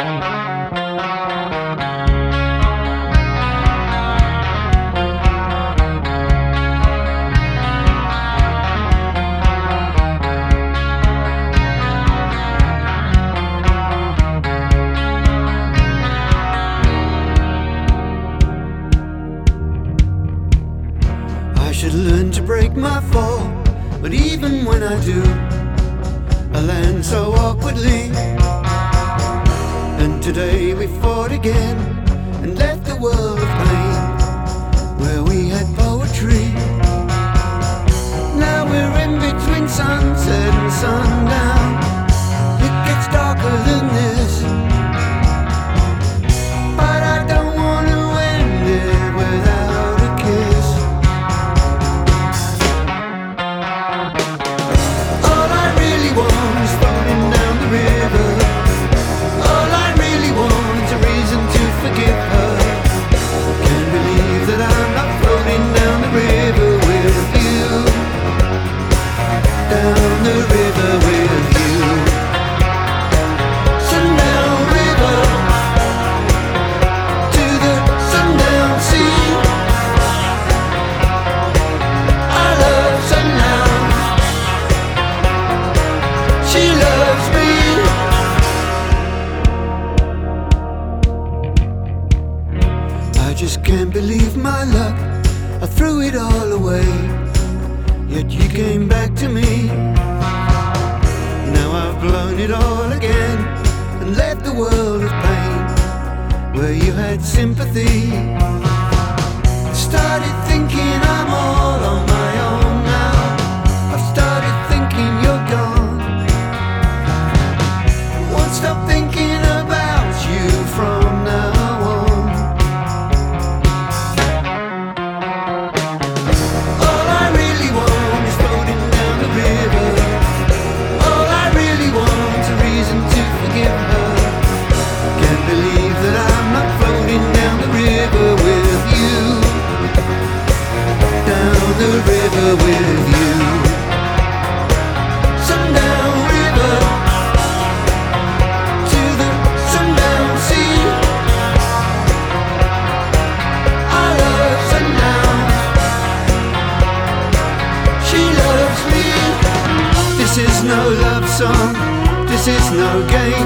I should learn to break my fall, but even when I do, I land so awkwardly. And today we fought again and left the world of pain where we had poetry. Now we're in between sunset and sundown. It gets darker than this, but I don't want to end it without a kiss. All I really want is floating down the river. All I really want is a reason to forgive her. Can't believe that I'm not floating down the river with you. Down the river with you. Sundown river to the sundown sea. I love sundown. She loves me. I just can't believe my luck. I threw it all away, yet you came back to me. Now I've blown it all again and left the world of pain where you had sympathy. Started thinking I'm all on my own now. I've started thinking you're gone. Won't stop thinking about you from now on. All I really want is floating down the river. All I really want is a reason to forgive her. Can't believe that I'm not floating down the river with you. Down the river with you. Sundown river to the sundown sea. I love sundown. She loves me. This is no love song. This is no game.